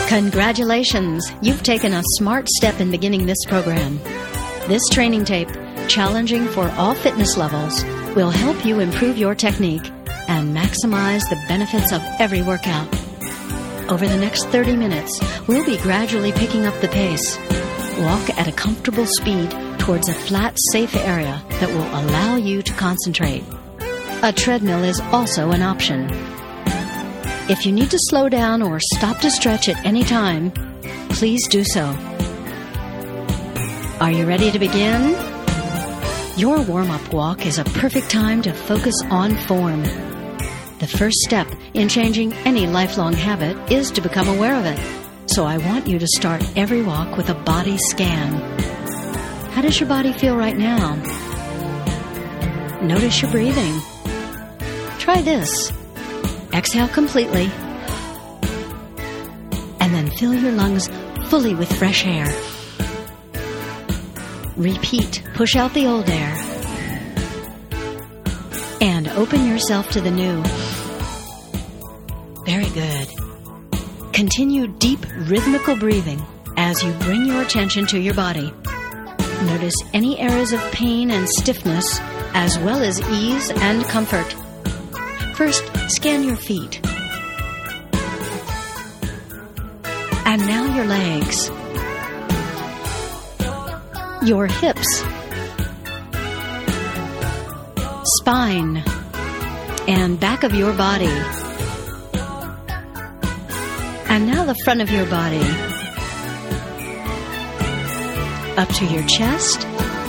Congratulations! You've taken a smart step in beginning this program. This training tape, challenging for all fitness levels, will help you improve your technique and maximize the benefits of every workout. Over the next 30 minutes, we'll be gradually picking up the pace. Walk at a comfortable speed towards a flat, safe area that will allow you to concentrate. A treadmill is also an option. If you need to slow down or stop to stretch at any time, please do so. Are you ready to begin? Your warm-up walk is a perfect time to focus on form. The first step in changing any lifelong habit is to become aware of it. So I want you to start every walk with a body scan. How does your body feel right now? Notice your breathing. Try this. Exhale completely, and then fill your lungs fully with fresh air. Repeat. Push out the old air, and open yourself to the new. Very good. Continue deep, rhythmical breathing as you bring your attention to your body. Notice any areas of pain and stiffness, as well as ease and comfort. First, scan your feet. And now your legs. Your hips. Spine. And back of your body. And now the front of your body. Up to your chest.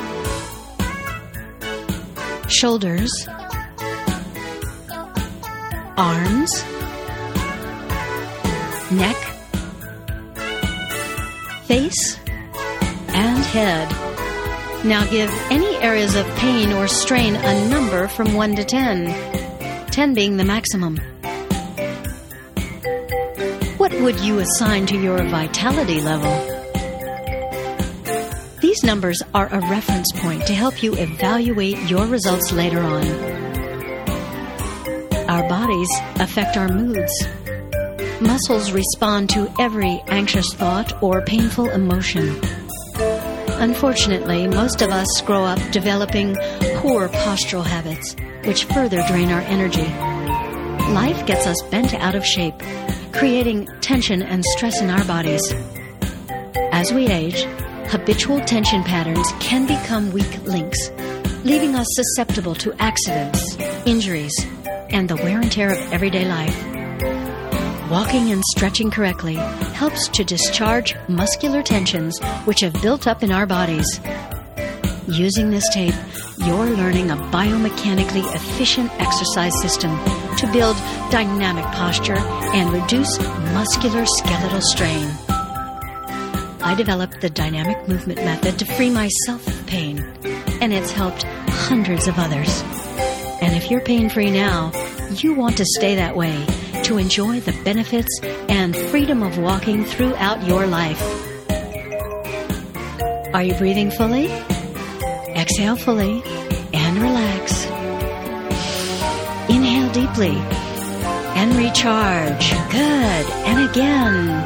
Shoulders. Arms, neck, face, and head. Now give any areas of pain or strain a number from 1 to 10, 10 being the maximum. What would you assign to your vitality level? These numbers are a reference point to help you evaluate your results later on. Our bodies affect our moods. Muscles respond to every anxious thought or painful emotion. Unfortunately, most of us grow up developing poor postural habits, which further drain our energy. Life gets us bent out of shape, creating tension and stress in our bodies. As we age, habitual tension patterns can become weak links, leaving us susceptible to accidents, injuries, and the wear and tear of everyday life. Walking and stretching correctly helps to discharge muscular tensions which have built up in our bodies. Using this tape, you're learning a biomechanically efficient exercise system to build dynamic posture and reduce muscular skeletal strain. I developed the dynamic movement method to free myself of pain, and it's helped hundreds of others. And if you're pain-free now, you want to stay that way to enjoy the benefits and freedom of walking throughout your life. Are you breathing fully? Exhale fully and relax. Inhale deeply and recharge. Good. And again.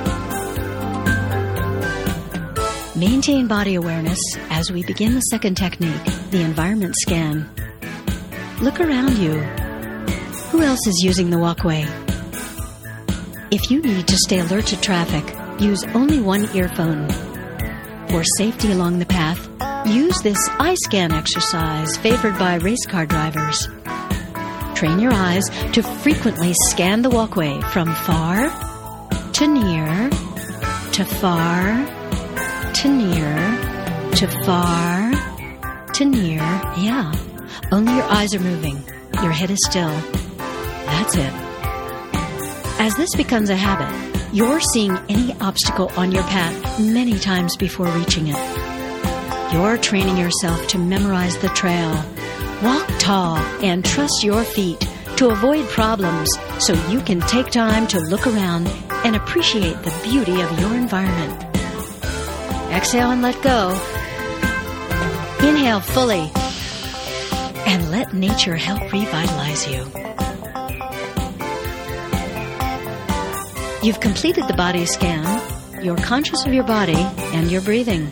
Maintain body awareness as we begin the second technique, the environment scan. Look around you. Who else is using the walkway? If you need to stay alert to traffic, use only one earphone. For safety along the path, use this eye scan exercise favored by race car drivers. Train your eyes to frequently scan the walkway from far to near to far to near to far to near. Yeah. Only your eyes are moving. Your head is still. That's it. As this becomes a habit, you're seeing any obstacle on your path many times before reaching it. You're training yourself to memorize the trail. Walk tall and trust your feet to avoid problems so you can take time to look around and appreciate the beauty of your environment. Exhale and let go. Inhale fully. And let nature help revitalize you. You've completed the body scan. you're conscious of your body and your breathing.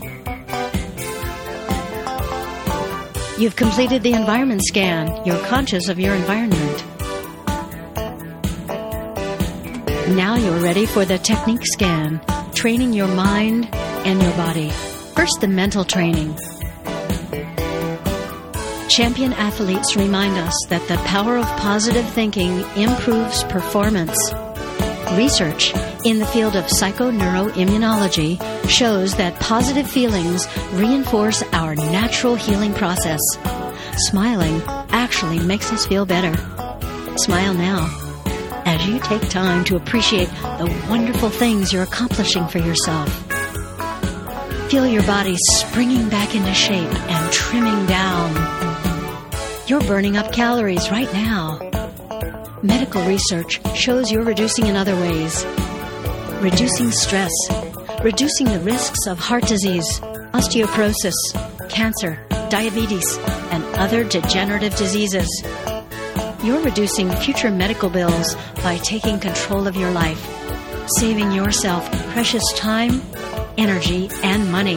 You've completed the environment scan. You're conscious of your environment. Now you're ready for the technique scan, training your mind and your body. First, the mental training. Champion athletes remind us that the power of positive thinking improves performance. Research in the field of psychoneuroimmunology shows that positive feelings reinforce our natural healing process. Smiling actually makes us feel better. Smile now as you take time to appreciate the wonderful things you're accomplishing for yourself. Feel your body springing back into shape and trimming down. You're burning up calories right now. Medical research shows you're reducing in other ways. Reducing stress, reducing the risks of heart disease, osteoporosis, cancer, diabetes, and other degenerative diseases. You're reducing future medical bills by taking control of your life, saving yourself precious time, energy, and money.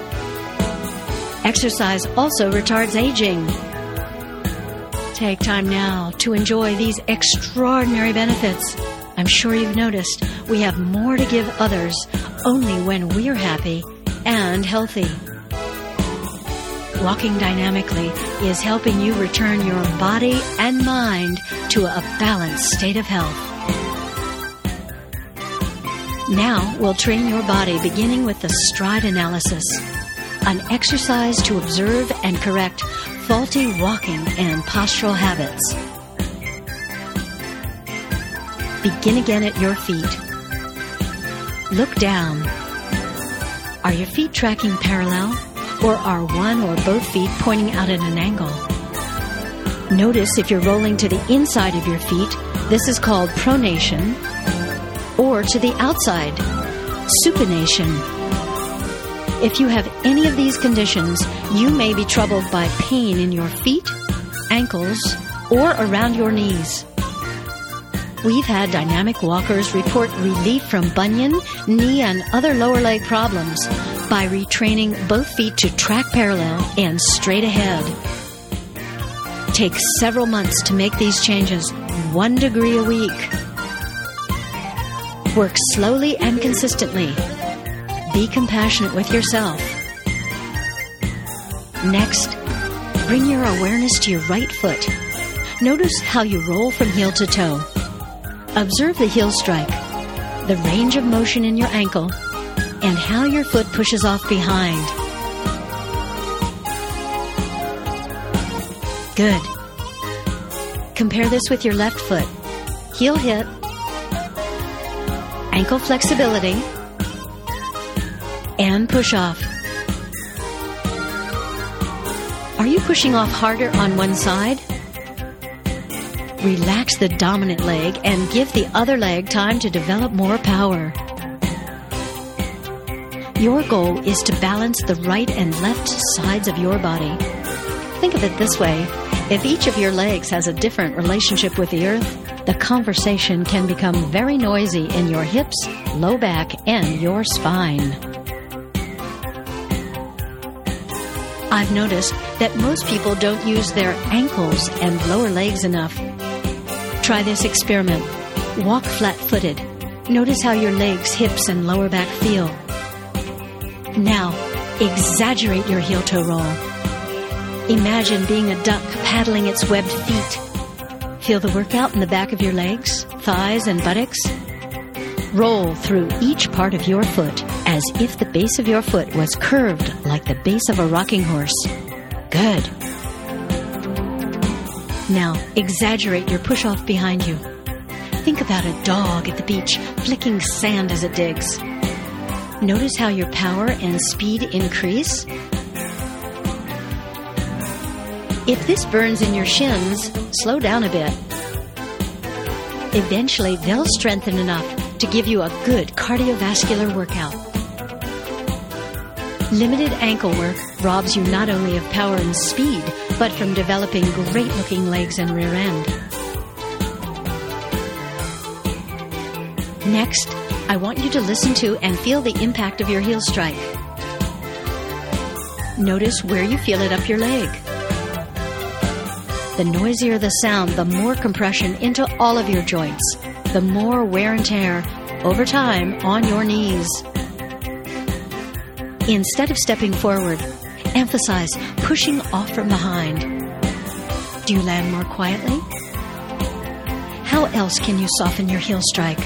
Exercise also retards aging. Take time now to enjoy these extraordinary benefits. I'm sure you've noticed we have more to give others only when we're happy and healthy. Walking dynamically is helping you return your body and mind to a balanced state of health. Now we'll train your body beginning with the stride analysis, an exercise to observe and correct faulty walking and postural habits. Begin again at your feet. Look down. Are your feet tracking parallel, or are one or both feet pointing out at an angle? Notice if you're rolling to the inside of your feet, this is called pronation, or to the outside, supination. If you have any of these conditions, you may be troubled by pain in your feet, ankles, or around your knees. We've had dynamic walkers report relief from bunion, knee, and other lower leg problems by retraining both feet to track parallel and straight ahead. Take several months to make these changes, 1 degree a week. Work slowly and consistently. Be compassionate with yourself. Next, bring your awareness to your right foot. Notice how you roll from heel to toe. Observe the heel strike, the range of motion in your ankle, and how your foot pushes off behind. Good. Compare this with your left foot. Heel hit, ankle flexibility, and push off. Are you pushing off harder on one side? Relax the dominant leg and give the other leg time to develop more power. Your goal is to balance the right and left sides of your body. Think of it this way. If each of your legs has a different relationship with the earth, the conversation can become very noisy in your hips, low back, and your spine. I've noticed that most people don't use their ankles and lower legs enough. Try this experiment. Walk flat-footed. Notice how your legs, hips, and lower back feel. Now, exaggerate your heel-toe roll. Imagine being a duck paddling its webbed feet. Feel the workout in the back of your legs, thighs, and buttocks? Roll through each part of your foot as if the base of your foot was curved like the base of a rocking horse. Good. Now, exaggerate your push-off behind you. Think about a dog at the beach flicking sand as it digs. Notice how your power and speed increase. If this burns in your shins, slow down a bit. Eventually, they'll strengthen enough to give you a good cardiovascular workout. Limited ankle work robs you not only of power and speed, but from developing great-looking legs and rear end. Next, I want you to listen to and feel the impact of your heel strike. Notice where you feel it up your leg. The noisier the sound, the more compression into all of your joints, the more wear and tear over time on your knees. Instead of stepping forward, emphasize pushing off from behind. Do you land more quietly? How else can you soften your heel strike?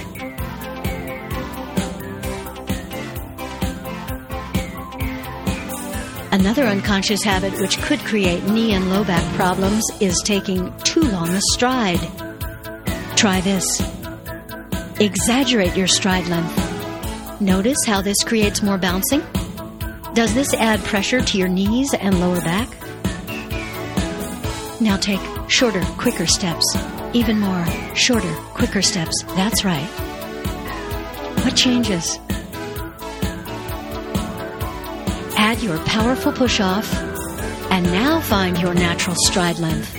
Another unconscious habit which could create knee and low back problems is taking too long a stride. Try this. Exaggerate your stride length. Notice how this creates more bouncing? Does this add pressure to your knees and lower back? Now take shorter, quicker steps. Even more shorter, quicker steps. That's right. What changes? Add your powerful push-off, and now find your natural stride length.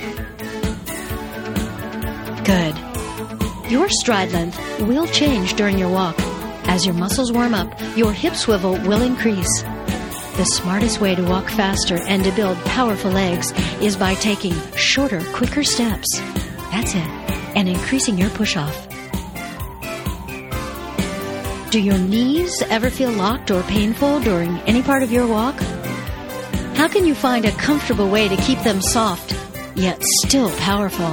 Good. Your stride length will change during your walk. As your muscles warm up, your hip swivel will increase. The smartest way to walk faster and to build powerful legs is by taking shorter, quicker steps. That's it. And increasing your push-off. Do your knees ever feel locked or painful during any part of your walk? How can you find a comfortable way to keep them soft, yet still powerful?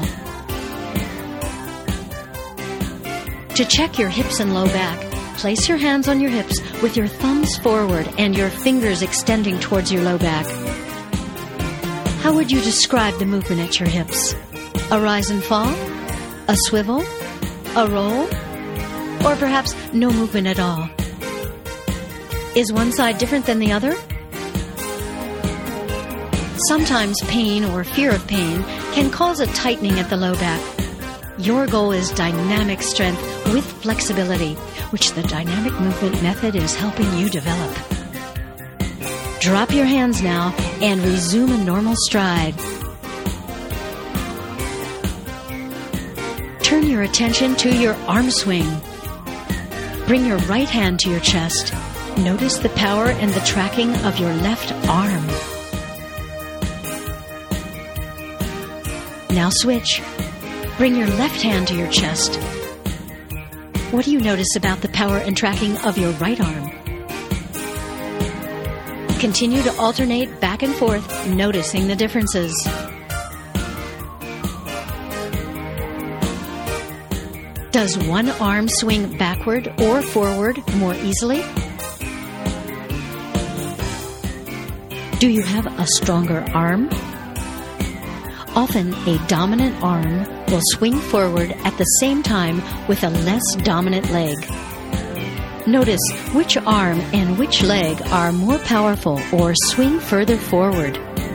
To check your hips and low back, place your hands on your hips with your thumbs forward and your fingers extending towards your low back. How would you describe the movement at your hips? A rise and fall? A swivel? A roll? Or perhaps no movement at all? Is one side different than the other? Sometimes pain or fear of pain can cause a tightening at the low back. Your goal is dynamic strength with flexibility, which the dynamic movement method is helping you develop. Drop your hands now and resume a normal stride. Turn your attention to your arm swing. Bring your right hand to your chest. Notice the power and the tracking of your left arm. Now switch. Bring your left hand to your chest. What do you notice about the power and tracking of your right arm? Continue to alternate back and forth, noticing the differences. Does one arm swing backward or forward more easily? Do you have a stronger arm? Often, a dominant arm will swing forward at the same time with a less dominant leg. Notice which arm and which leg are more powerful or swing further forward.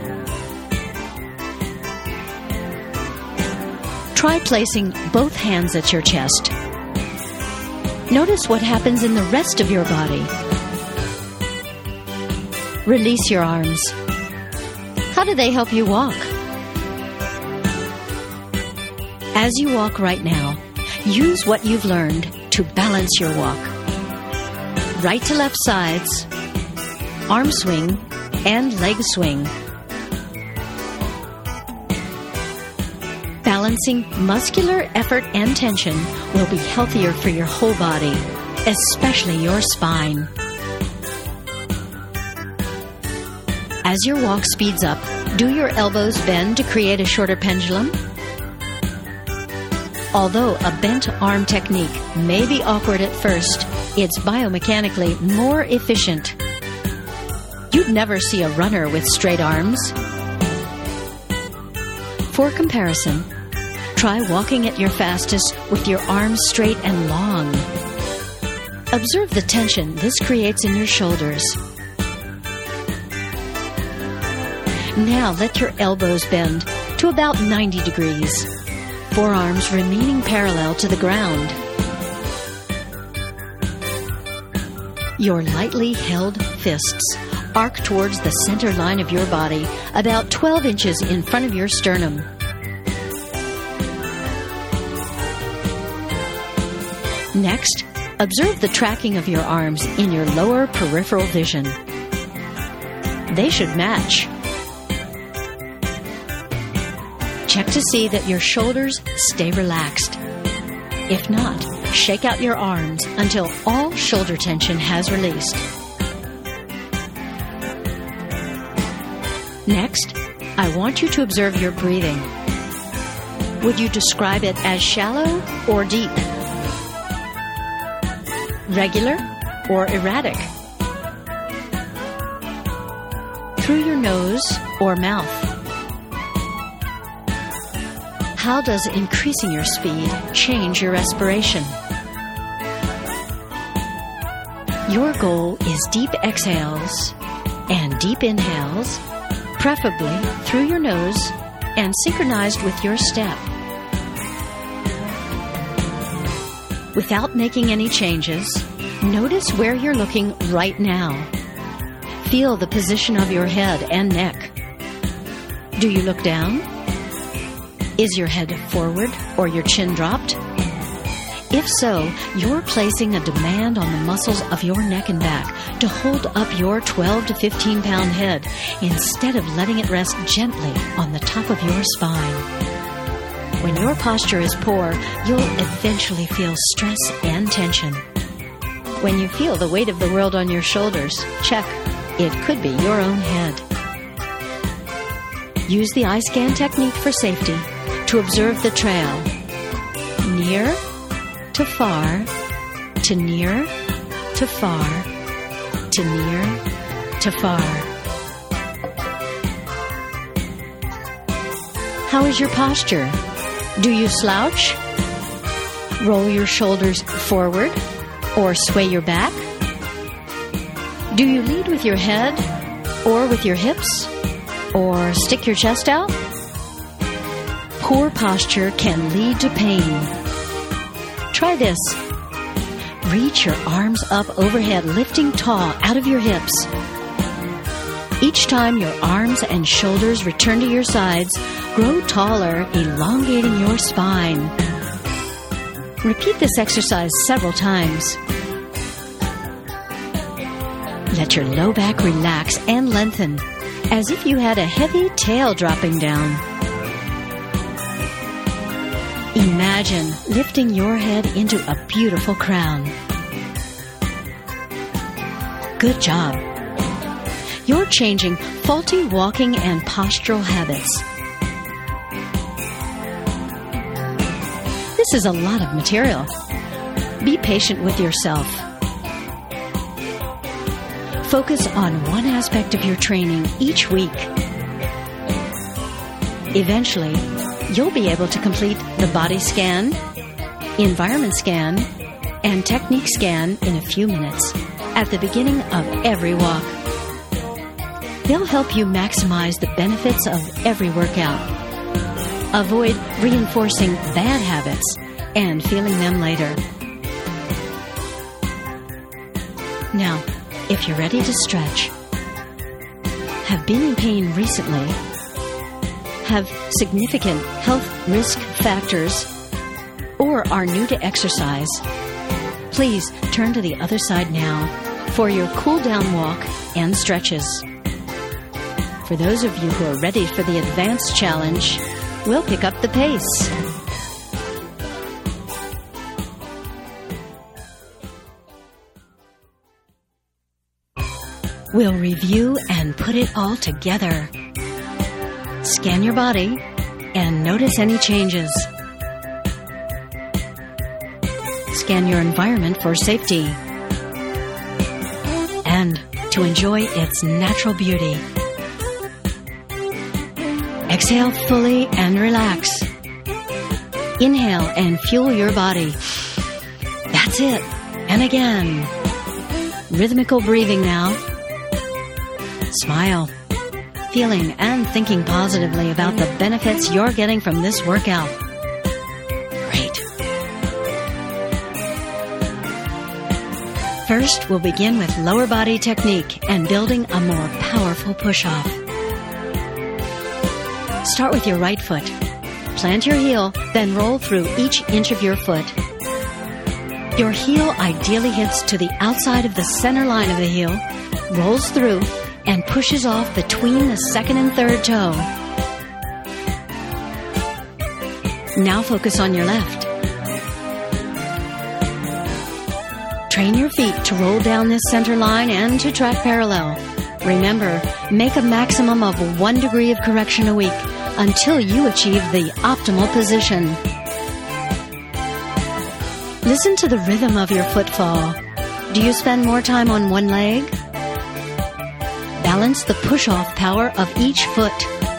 Try placing both hands at your chest. Notice what happens in the rest of your body. Release your arms. How do they help you walk? As you walk right now, use what you've learned to balance your walk. Right to left sides, arm swing, and leg swing. Balancing muscular effort and tension will be healthier for your whole body, especially your spine. As your walk speeds up, do your elbows bend to create a shorter pendulum? Although a bent arm technique may be awkward at first, it's biomechanically more efficient. You'd never see a runner with straight arms. For comparison, try walking at your fastest with your arms straight and long. Observe the tension this creates in your shoulders. Now let your elbows bend to about 90 degrees. Forearms remaining parallel to the ground. Your lightly held fists arc towards the center line of your body, about 12 inches in front of your sternum. Next, Observe the tracking of your arms in your lower peripheral vision. They should match. Check to see that your shoulders stay relaxed. If not, shake out your arms until all shoulder tension has released. Next, I want you to observe your breathing. Would you describe it as shallow or deep? Regular or erratic? Through your nose or mouth? How does increasing your speed change your respiration? Your goal is deep exhales and deep inhales, preferably through your nose and synchronized with your step. Without making any changes, notice where you're looking right now. Feel the position of your head and neck. Do you look down? Is your head forward or your chin dropped? If so, you're placing a demand on the muscles of your neck and back to hold up your 12 to 15 pound head instead of letting it rest gently on the top of your spine. When your posture is poor, you'll eventually feel stress and tension. When you feel the weight of the world on your shoulders, check. It could be your own head. Use the eye scan technique for safety to observe the trail. Near to far, to near to far, to near to far. How is your posture? Do you slouch? Roll your shoulders forward or sway your back? Do you lead with your head or with your hips or stick your chest out? Poor posture can lead to pain. Try this. Reach your arms up overhead, lifting tall out of your hips. Each time your arms and shoulders return to your sides, grow taller, elongating your spine. Repeat this exercise several times. Let your low back relax and lengthen, as if you had a heavy tail dropping down. Imagine lifting your head into a beautiful crown. Good job. You're changing faulty walking and postural habits. This is a lot of material. Be patient with yourself. Focus on one aspect of your training each week. Eventually, you'll be able to complete the body scan, environment scan, and technique scan in a few minutes at the beginning of every walk. They'll help you maximize the benefits of every workout. Avoid reinforcing bad habits and feeling them later. Now, if you're ready to stretch, have been in pain recently, have significant health risk factors, or are new to exercise, please turn to the other side now for your cool down walk and stretches. For those of you who are ready for the advanced challenge, we'll pick up the pace. We'll review and put it all together. Scan your body and notice any changes. Scan your environment for safety and to enjoy its natural beauty. Exhale fully and relax. Inhale and fuel your body. That's it. And again. Rhythmical breathing now. Smile. Feeling and thinking positively about the benefits you're getting from this workout. Great. First, we'll begin with lower body technique and building a more powerful push-off. Start with your right foot. Plant your heel, then roll through each inch of your foot. Your heel ideally hits to the outside of the center line of the heel, rolls through, and pushes off between the second and third toe. Now focus on your left. Train your feet to roll down this center line and to track parallel. Remember, make a maximum of 1 degree of correction a week until you achieve the optimal position. Listen to the rhythm of your footfall. Do you spend more time on one leg? Balance the push-off power of each foot.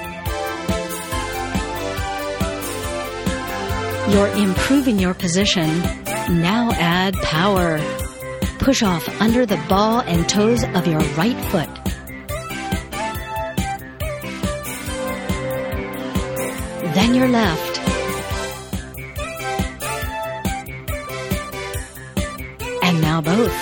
You're improving your position. Now add power. Push off under the ball and toes of your right foot. Then your left. And now both.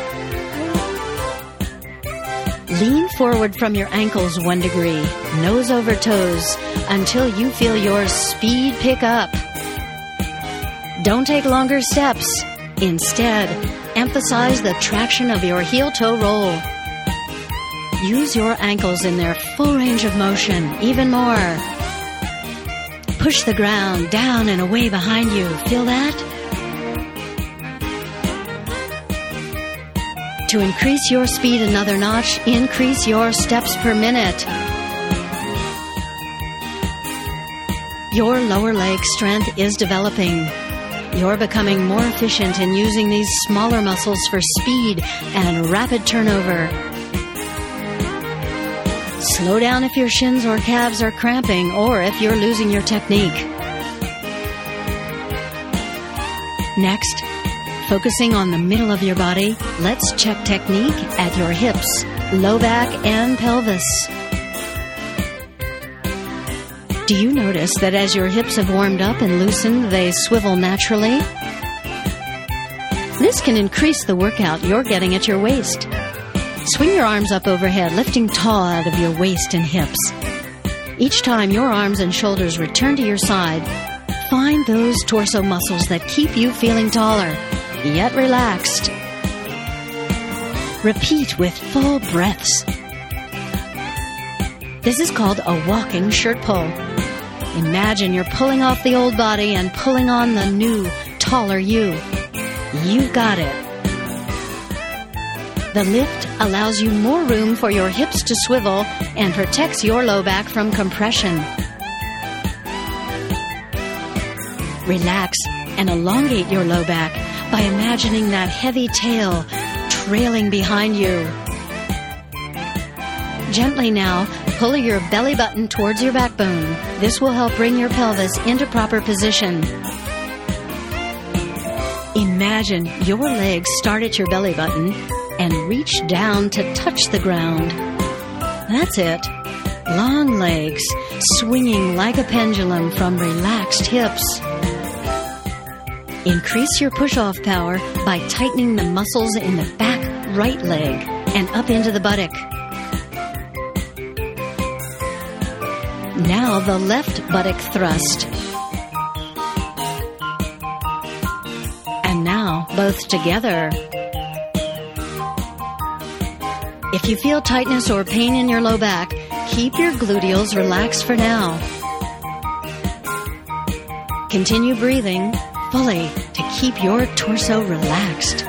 Lean forward from your ankles 1 degree, nose over toes, until you feel your speed pick up. Don't take longer steps. Instead, emphasize the traction of your heel-toe roll. Use your ankles in their full range of motion, even more. Push the ground down and away behind you. Feel that? To increase your speed another notch, increase your steps per minute. Your lower leg strength is developing. You're becoming more efficient in using these smaller muscles for speed and rapid turnover. Slow down if your shins or calves are cramping or if you're losing your technique. Next, focusing on the middle of your body, let's check technique at your hips, low back, and pelvis. Do you notice that as your hips have warmed up and loosened, they swivel naturally? This can increase the workout you're getting at your waist. Swing your arms up overhead, lifting tall out of your waist and hips. Each time your arms and shoulders return to your side, find those torso muscles that keep you feeling taller, yet relaxed. Repeat with full breaths. This is called a walking shirt pull. Imagine you're pulling off the old body and pulling on the new, taller you. You've got it. The lift allows you more room for your hips to swivel and protects your low back from compression. Relax and elongate your low back by imagining that heavy tail trailing behind you. Gently now, pull your belly button towards your backbone. This will help bring your pelvis into proper position. Imagine your legs start at your belly button and reach down to touch the ground. That's it. Long legs, swinging like a pendulum from relaxed hips. Increase your push-off power by tightening the muscles in the back right leg and up into the buttock. Now the left buttock thrust. And now both together. If you feel tightness or pain in your low back, keep your gluteals relaxed for now. Continue breathing fully to keep your torso relaxed.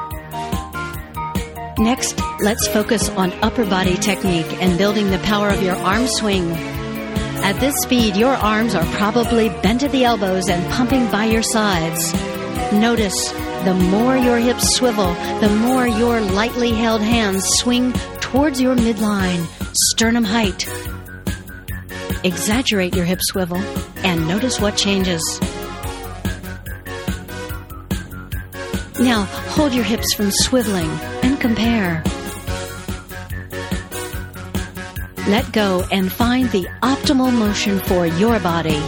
Next, let's focus on upper body technique and building the power of your arm swing. At this speed, your arms are probably bent at the elbows and pumping by your sides. Notice, the more your hips swivel, the more your lightly held hands swing towards your midline, sternum height. Exaggerate your hip swivel and notice what changes. Now, hold your hips from swiveling and compare. Let go and find the optimal motion for your body.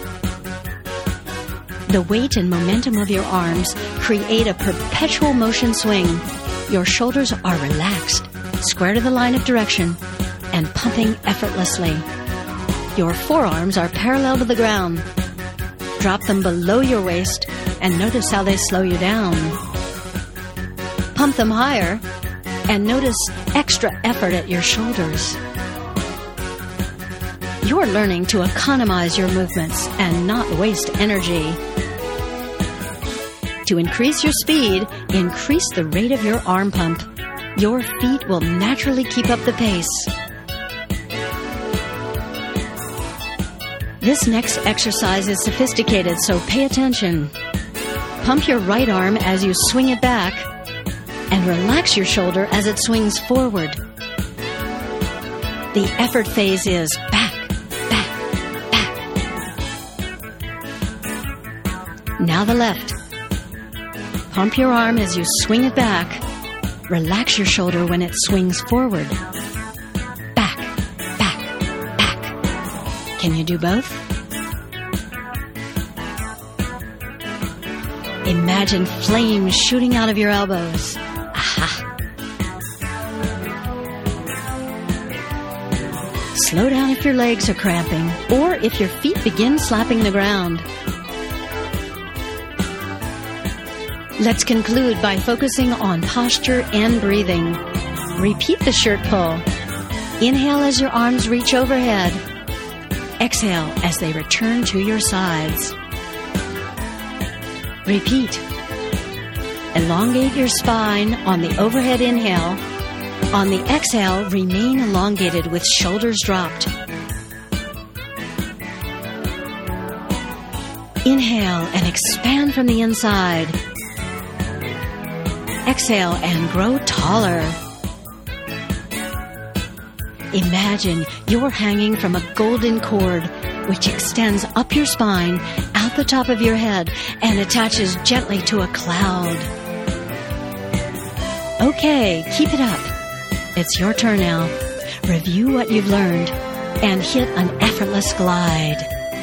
The weight and momentum of your arms create a perpetual motion swing. Your shoulders are relaxed, square to the line of direction, and pumping effortlessly. Your forearms are parallel to the ground. Drop them below your waist, and notice how they slow you down. Pump them higher and notice extra effort at your shoulders. You're learning to economize your movements and not waste energy. To increase your speed, increase the rate of your arm pump. Your feet will naturally keep up the pace. This next exercise is sophisticated, so pay attention. Pump your right arm as you swing it back, and relax your shoulder as it swings forward. The effort phase is back, back, back. Now the left. Pump your arm as you swing it back. Relax your shoulder when it swings forward. Back, back, back. Can you do both? Imagine flames shooting out of your elbows. Aha! Slow down if your legs are cramping or if your feet begin slapping the ground. Let's conclude by focusing on posture and breathing. Repeat the shirt pull. Inhale as your arms reach overhead. Exhale as they return to your sides. Repeat. Elongate your spine on the overhead inhale. On the exhale, remain elongated with shoulders dropped. Inhale and expand from the inside. Exhale and grow taller. Imagine you're hanging from a golden cord which extends up your spine, out the top of your head, and attaches gently to a cloud. Okay, keep it up. It's your turn now. Review what you've learned and hit an effortless glide.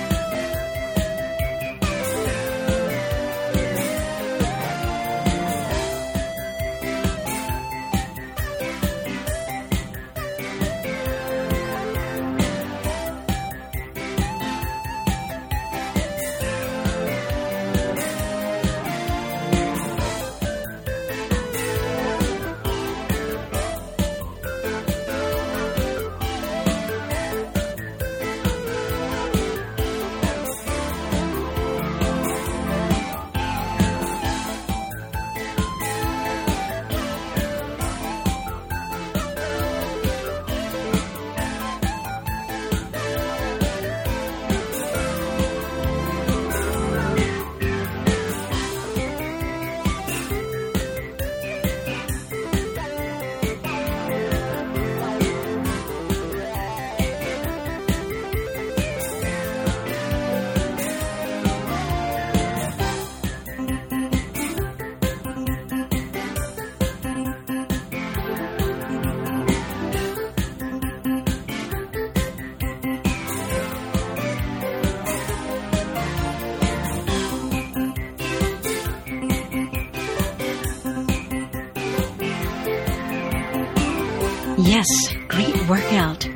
Yes, great workout.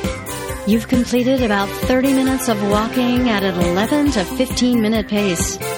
You've completed about 30 minutes of walking at an 11 to 15 minute pace.